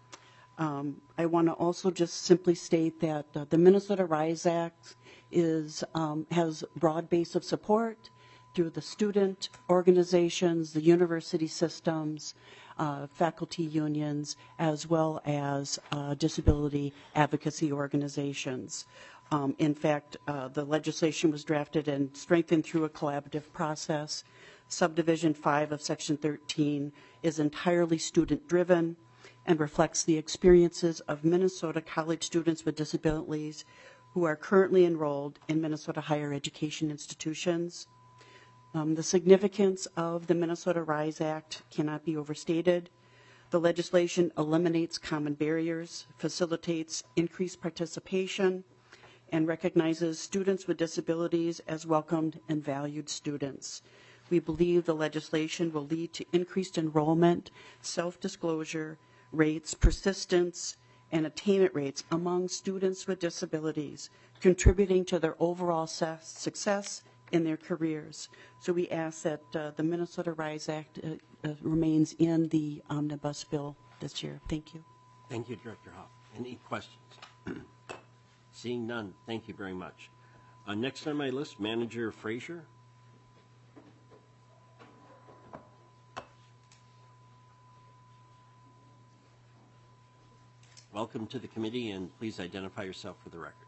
Um, I want to also just simply state that uh, the Minnesota RISE Act is, um, has broad base of support through the student organizations, the university systems, uh, faculty unions, as well as uh, disability advocacy organizations. Um, in fact, uh, the legislation was drafted and strengthened through a collaborative process. Subdivision five of Section thirteen is entirely student-driven and reflects the experiences of Minnesota college students with disabilities who are currently enrolled in Minnesota higher education institutions. Um, the significance of the Minnesota RISE Act cannot be overstated. The legislation eliminates common barriers, facilitates increased participation, and recognizes students with disabilities as welcomed and valued students. We believe the legislation will lead to increased enrollment, self-disclosure rates, persistence, and attainment rates among students with disabilities, contributing to their overall success in their careers. So we ask that uh, the Minnesota RISE Act uh, uh, remains in the omnibus bill this year. Thank you. Thank you, Director Hoff. Any questions? Seeing none, thank you very much. Uh, next on my list, Manager Frazier. Welcome to the committee, and please identify yourself for the record.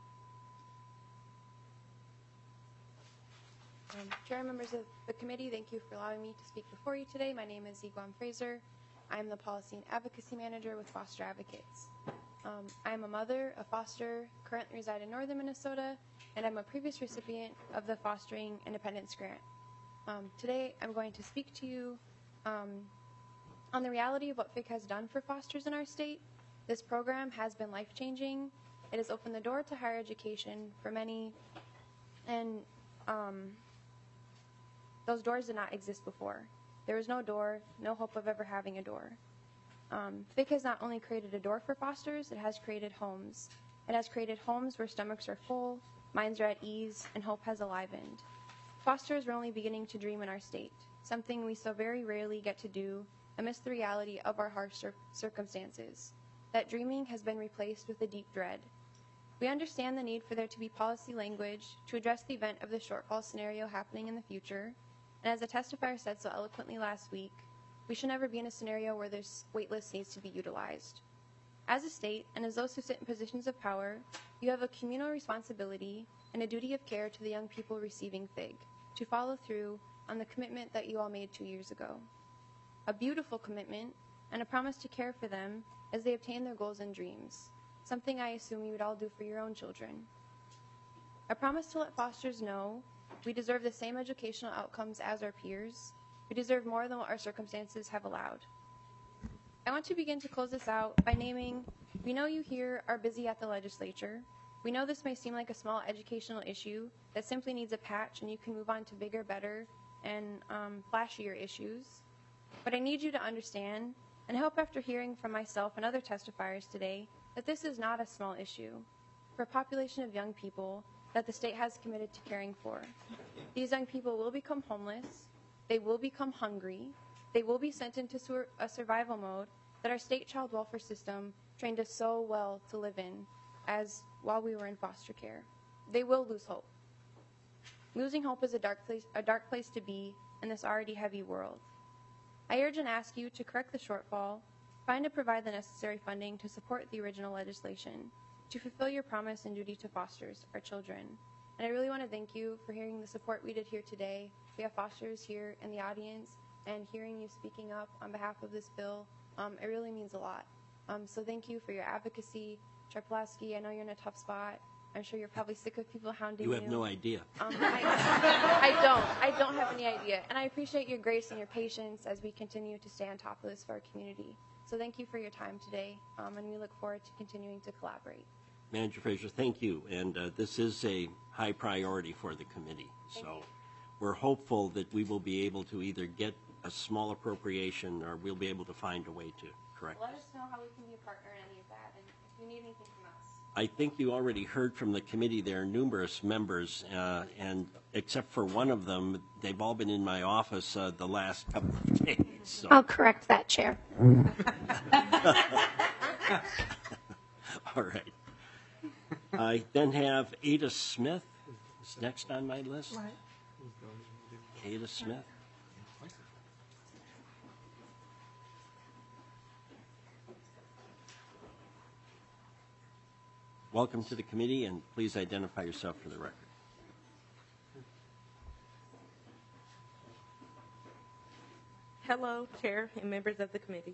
Um, Chair and members of the committee, thank you for allowing me to speak before you today. My name is Ziguan Fraser. I'm the Policy and Advocacy Manager with Foster Advocates. Um, I'm a mother, a foster, currently reside in northern Minnesota, and I'm a previous recipient of the Fostering Independence Grant. Um, today, I'm going to speak to you um, on the reality of what F I C has done for fosters in our state. This program has been life-changing. It has opened the door to higher education for many, and um, those doors did not exist before. There was no door, no hope of ever having a door. Um, F I C has not only created a door for fosters, it has created homes. It has created homes where stomachs are full, minds are at ease, and hope has alivened. Fosters are only beginning to dream in our state, something we so very rarely get to do amidst the reality of our harsh cir- circumstances. That dreaming has been replaced with a deep dread. We understand the need for there to be policy language to address the event of the shortfall scenario happening in the future, and as a testifier said so eloquently last week, we should never be in a scenario where this waitlist needs to be utilized. As a state, and as those who sit in positions of power, you have a communal responsibility and a duty of care to the young people receiving F I G to follow through on the commitment that you all made two years ago. A beautiful commitment and a promise to care for them as they obtain their goals and dreams, something I assume you would all do for your own children. A promise to let fosters know we deserve the same educational outcomes as our peers. We deserve more than what our circumstances have allowed. I want to begin to close this out by naming, we know you here are busy at the legislature. We know this may seem like a small educational issue that simply needs a patch and you can move on to bigger, better, and um, flashier issues. But I need you to understand, and I hope after hearing from myself and other testifiers today, that this is not a small issue for a population of young people that the state has committed to caring for. These young people will become homeless, they will become hungry, they will be sent into sur- a survival mode that our state child welfare system trained us so well to live in as while we were in foster care. They will lose hope. Losing hope is a dark place, a dark place to be in this already heavy world. I urge and ask you to correct the shortfall, find and provide the necessary funding to support the original legislation, to fulfill your promise and duty to fosters, our children. And I really want to thank you for hearing the support we did here today. We have fosters here in the audience, and hearing you speaking up on behalf of this bill, um, it really means a lot. Um, so thank you for your advocacy. Chair Pulaski, I know you're in a tough spot. I'm sure you're probably sick of people hounding you. You have no idea. Um, I, I don't. I don't have any idea. And I appreciate your grace and your patience as we continue to stay on top of this for our community. So thank you for your time today, um, and we look forward to continuing to collaborate. Manager Fraser, thank you. And uh, this is a high priority for the committee. Thank so you. We're hopeful that we will be able to either get a small appropriation or we'll be able to find a way to correct Let this. us know how we can be a partner in any of that, and if you need anything from us. I think you already heard from the committee. There are numerous members, uh, and except for one of them, they've all been in my office uh, the last couple of days. So. I'll correct that, Chair. All right. I then have Ada Smith is next on my list. Ada Smith. Welcome to the committee, and please identify yourself for the record. Hello, Chair and members of the committee.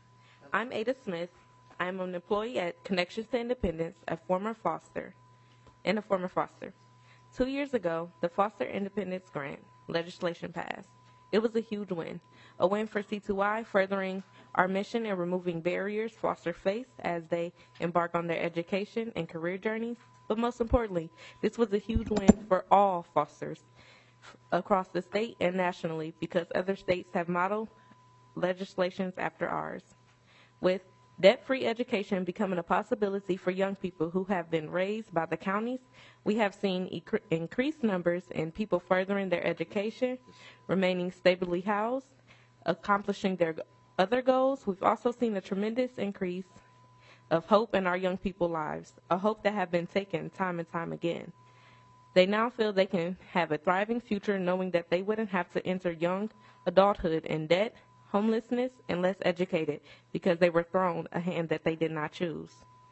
I'm Ada Smith. I'm an employee at Connections to Independence, a former foster, and a former foster. Two years ago, the Foster Independence Grant legislation passed. It was a huge win, a win for C two I, furthering our mission and removing barriers fosters face as they embark on their education and career journeys. But most importantly, this was a huge win for all fosters across the state and nationally because other states have modeled legislations after ours. With debt-free education becoming a possibility for young people who have been raised by the counties, we have seen ec- increased numbers in people furthering their education, remaining stably housed, accomplishing their other goals. We've also seen a tremendous increase of hope in our young people's lives, a hope that have been taken time and time again. They now feel they can have a thriving future knowing that they wouldn't have to enter young adulthood in debt, homelessness, and less educated because they were thrown a hand that they did not choose.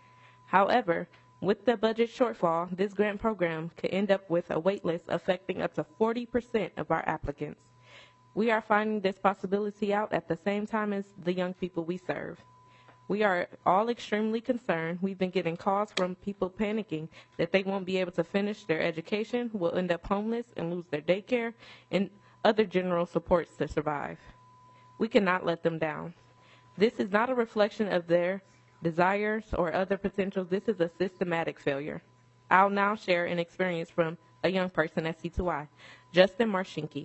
However, with the budget shortfall, this grant program could end up with a wait list affecting up to forty percent of our applicants. We are finding this possibility out at the same time as the young people we serve. We are all extremely concerned. We've been getting calls from people panicking that they won't be able to finish their education, will end up homeless and lose their daycare and other general supports to survive. We cannot let them down. This is not a reflection of their desires or other potentials. This is a systematic failure. I'll now share an experience from a young person at C two I, Justin Marshinki.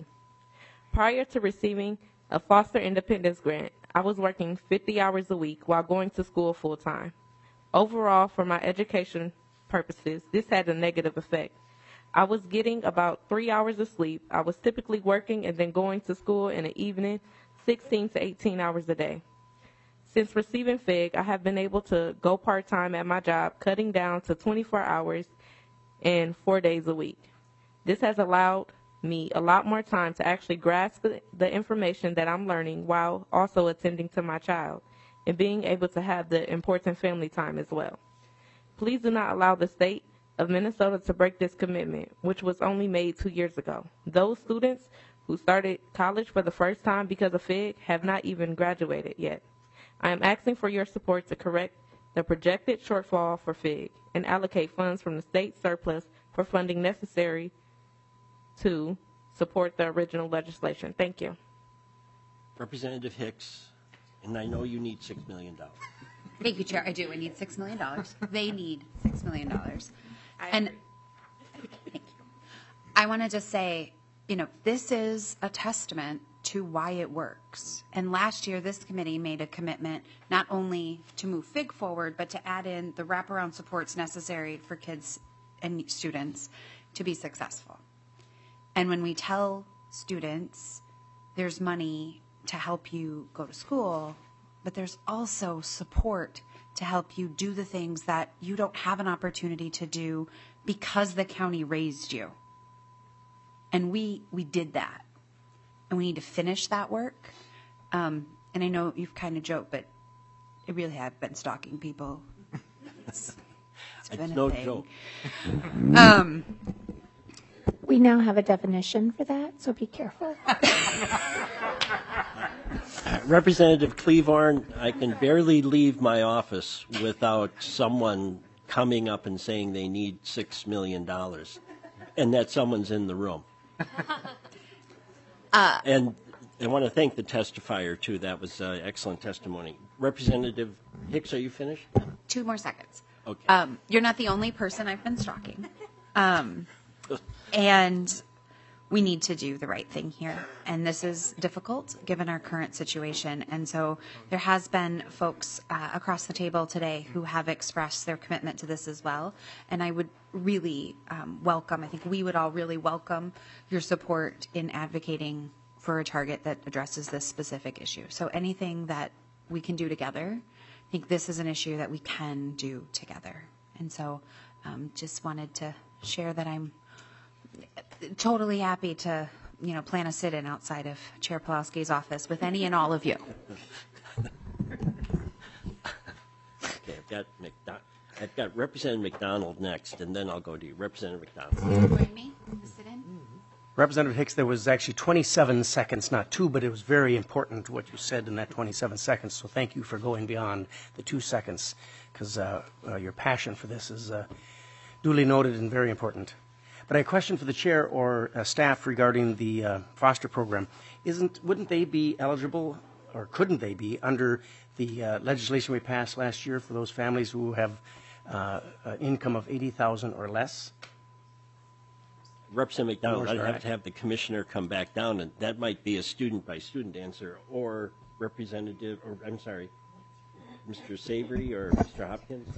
Prior to receiving a foster independence grant, I was working fifty hours a week while going to school full-time. Overall, for my education purposes, this had a negative effect. I was getting about three hours of sleep. I was typically working and then going to school in the evening, sixteen to eighteen hours a day. Since receiving F I G, I have been able to go part-time at my job, cutting down to twenty-four hours and four days a week. This has allowed me a lot more time to actually grasp the, the information that I'm learning while also attending to my child and being able to have the important family time as well. Please do not allow the state of Minnesota to break this commitment, which was only made two years ago. Those students who started college for the first time because of F I G have not even graduated yet. I am asking for your support to correct the projected shortfall for F I G and allocate funds from the state surplus for funding necessary to support the original legislation. Thank you. Representative Hicks and I know you need six million dollars. Thank you, Chair. I do. I need six million dollars. They need six million dollars. And thank you. I want to just say, you know, this is a testament to why it works. And last year, this committee made a commitment not only to move FIG forward, but to add in the wraparound supports necessary for kids and students to be successful. And when we tell students there's money to help you go to school, but there's also support to help you do the things that you don't have an opportunity to do because the county raised you. And we we did that. And we need to finish that work. Um, and I know you've kind of joked, but I really have been stalking people. It's, it's been It's a no thing. joke. Um, We now have a definition for that, so be careful. Representative Cleavorn, I can barely leave my office without someone coming up and saying they need six million dollars, and that someone's in the room. Uh, And I want to thank the testifier, too. That was uh, excellent testimony. Representative Hicks, are you finished? two more seconds. Okay. Um, you're not the only person I've been stalking. Um, and we need to do the right thing here. And this is difficult given our current situation. And so there has been folks uh, across the table today who have expressed their commitment to this as well. And I would really um, welcome, I think we would all really welcome your support in advocating for a target that addresses this specific issue. So anything that we can do together, I think this is an issue that we can do together. And so um, just wanted to share that I'm totally happy to, you know, plan a sit-in outside of Chair Pulowski's office with any and all of you. Okay, I've got McDonald. I've got Representative McDonald next, and then I'll go to you. Representative McDonald. Join me, the sit-in. Representative Hicks, there was actually twenty-seven seconds, not two, but it was very important what you said in that twenty-seven seconds. So thank you for going beyond the two seconds, because uh, uh, your passion for this is uh, duly noted and very important. But I have a question for the chair or uh, staff regarding the uh, foster program. Isn't wouldn't they be eligible, or couldn't they be, under the uh, legislation we passed last year for those families who have uh, an income of eighty thousand or less? Representative McDonald, North I'd Star have Act. to have the commissioner come back down, and that might be a student-by-student answer, or Representative, or I'm sorry, Mister Savory or Mister Hopkins.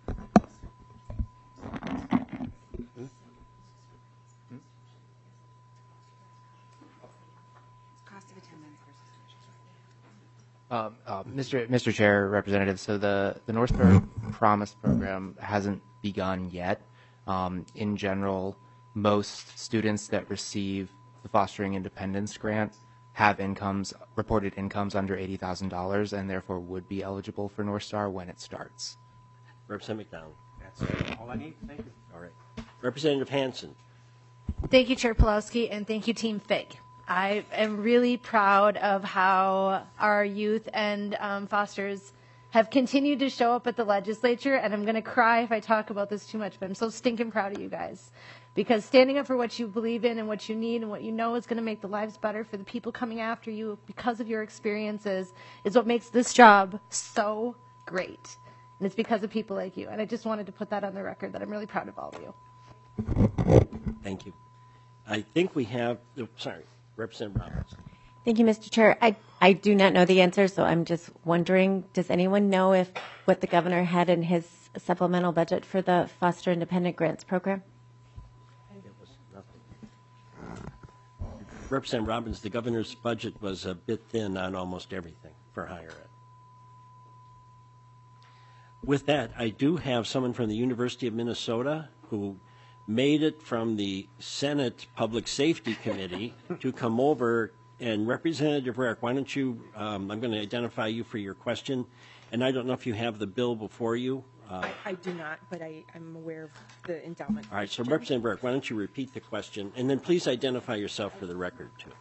Cost of attendance versus tuition. Um, uh, Mister Mister Chair, Representative, so the, the North Star Promise program hasn't begun yet. Um, in general, most students that receive the Fostering Independence Grant have incomes, reported incomes under eighty thousand dollars, and therefore would be eligible for North Star when it starts. Representative McDonald. That's all I need. Thank you. All right. Representative Hansen. Thank you, Chair Pulowski, and thank you, Team FIG. I am really proud of how our youth and um, fosters have continued to show up at the legislature, and I'm going to cry if I talk about this too much, but I'm so stinking proud of you guys. Because standing up for what you believe in and what you need and what you know is going to make the lives better for the people coming after you because of your experiences is what makes this job so great. And it's because of people like you. And I just wanted to put that on the record that I'm really proud of all of you. Thank you. I think we have, oh, sorry, Representative Roberts. Thank you, Mister Chair. I, I do not know the answer, so I'm just wondering, does anyone know if what the governor had in his supplemental budget for the Foster Independent Grants Program? It was nothing. Representative Robbins, the governor's budget was a bit thin on almost everything for higher ed. With that, I do have someone from the University of Minnesota who made it from the Senate Public Safety Committee to come over. And Representative Rarick, why don't you, um, I'm going to identify you for your question. And I don't know if you have the bill before you. Uh, I, I do not, but I, I'm aware of the endowment. all right, so Representative Rarick, why don't you repeat the question? And then please identify yourself for the record, too.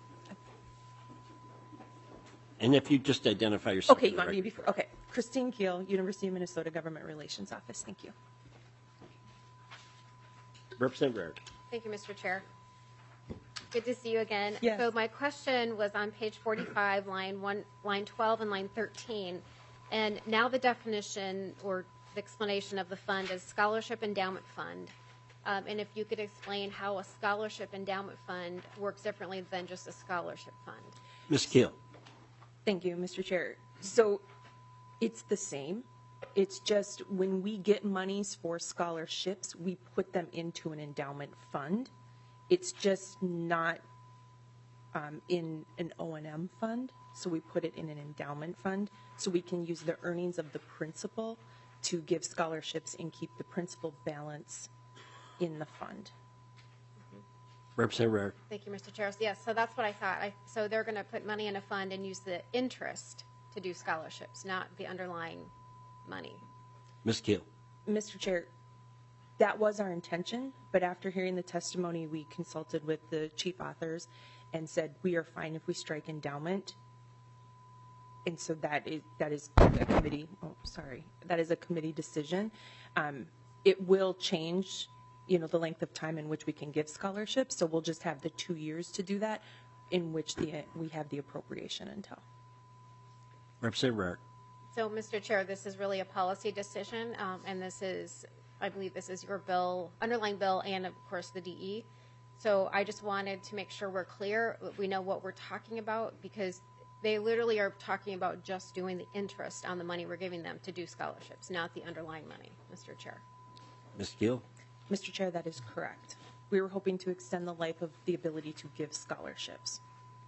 And if you just identify yourself. Okay, for you the want me record. before? Okay. Christine Keel, University of Minnesota Government Relations Office. Thank you. Representative Rarick. Thank you, Mister Chair. Good to see you again. Yes. So my question was on page forty-five, line one, line twelve, and line thirteen. And now the definition or the explanation of the fund is scholarship endowment fund. Um, and if you could explain how a scholarship endowment fund works differently than just a scholarship fund. Miz Keel. Thank you, Mister Chair. So it's the same. It's just when we get monies for scholarships, we put them into an endowment fund. It's just not um, in an O and M fund, so we put it in an endowment fund so we can use the earnings of the principal to give scholarships and keep the principal balance in the fund. Representative Rarick. Thank you, Mister Chair. Yes, so that's what I thought. I, so they're going to put money in a fund and use the interest to do scholarships, not the underlying money. Miz Keel. Mister Chair, that was our intention, but after hearing the testimony, we consulted with the chief authors and said we are fine if we strike endowment. And so that is that is a committee. Oh, sorry, that is a committee decision. Um, it will change, you know, the length of time in which we can give scholarships. So we'll just have the two years to do that, in which the we have the appropriation until. Representative Rarick. So, Mister Chair, this is really a policy decision, um, and this is, I believe this is your bill, underlying bill, and of course the D E. So I just wanted to make sure we're clear, we know what we're talking about, because they literally are talking about just doing the interest on the money we're giving them to do scholarships, not the underlying money, Mister Chair. Miz Keel. Mister Chair, that is correct. We were hoping to extend the life of the ability to give scholarships.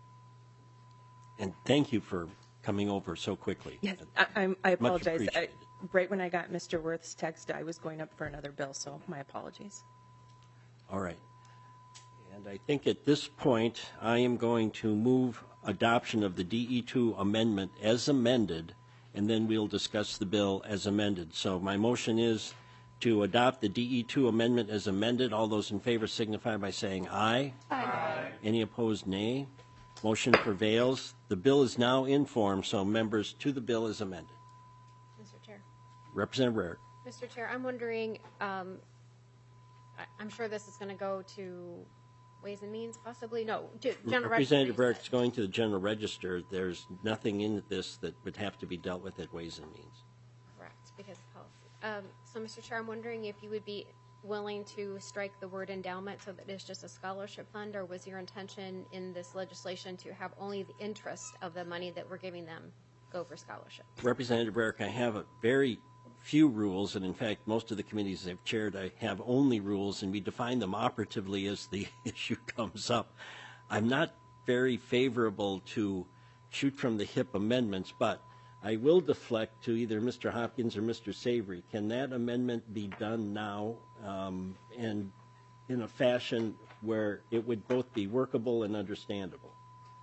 And thank you for coming over so quickly. Yes, I, I'm, I Much apologize. I, appreciated. right when I got Mister Worth's text, I was going up for another bill, so my apologies. All right. And I think at this point, I am going to move adoption of the D E two amendment as amended, and then we'll discuss the bill as amended. So my motion is to adopt the D E two amendment as amended. All those in favor signify by saying aye. Aye. Any opposed, nay. Motion prevails. The bill is now in form, so members, to the bill as amended. Mister Chair. Representative Rarick. Mister Chair, I'm wondering, um, I, I'm sure this is going to go to Ways and Means, possibly? No, to General Representative Register. Rarick is going to the General Register. There's nothing in this that would have to be dealt with at Ways and Means. Correct, because of policy. Um, so, Mister Chair, I'm wondering if you would be willing to strike the word endowment so that it's just a scholarship fund, or was your intention in this legislation to have only the interest of the money that we're giving them go for scholarship? Representative Rarick, I have a very few rules, and in fact, most of the committees I've chaired, I have only rules, and we define them operatively as the issue comes up. I'm not very favorable to shoot from the hip amendments, but I will deflect to either Mister Hopkins or Mister Savory. Can that amendment be done now um, and in a fashion where it would both be workable and understandable?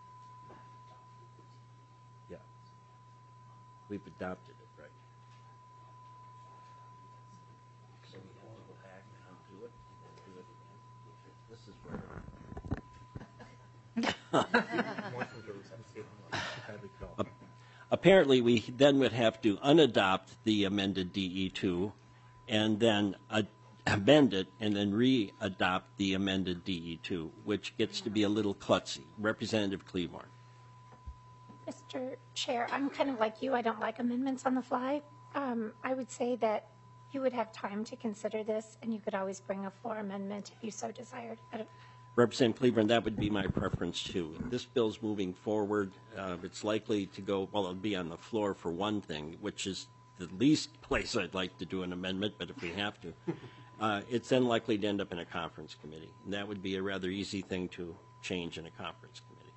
Yeah. We've adopted it, right? So we have to go back and undo it and then do it again? This is where... Apparently, we then would have to unadopt the amended D E two and then uh, amend it and then re-adopt the amended D E two, which gets to be a little klutzy. Representative Cleavorn. Mister Chair, I'm kind of like you. I don't like amendments on the fly. Um, I would say that you would have time to consider this, and you could always bring a floor amendment if you so desired. I don't, Representative Cleavorn, that would be my preference too. This bill's moving forward. Uh, it's likely to go, well, it'll be on the floor for one thing, which is the least place I'd like to do an amendment, but if we have to. Uh, it's then likely to end up in a conference committee. And that would be a rather easy thing to change in a conference committee.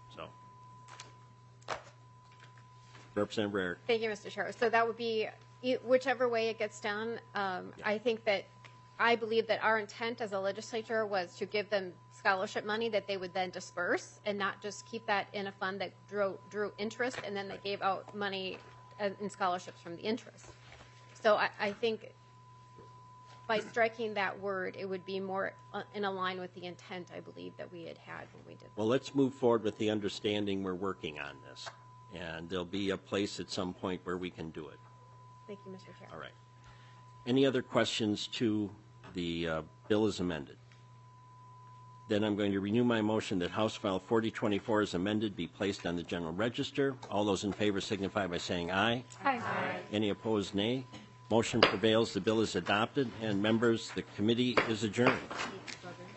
So, Representative Rarick. Thank you, Mister Chair. So that would be, e- whichever way it gets done, um, I think that, I believe that our intent as a legislature was to give them scholarship money that they would then disperse and not just keep that in a fund that drew, drew interest and then they gave out money uh, in scholarships from the interest. So I, I think by striking that word, it would be more uh, in line with the intent, I believe, that we had had when we did. Well, let's move forward with the understanding we're working on this. And there'll be a place at some point where we can do it. Thank you, Mister Chair. All right. Any other questions to the uh, bill as amended? Then I'm going to renew my motion that House File forty twenty-four as amended be placed on the general register. All those in favor signify by saying aye. Aye. Any opposed, nay. Motion prevails. The bill is adopted. And members, the committee is adjourned.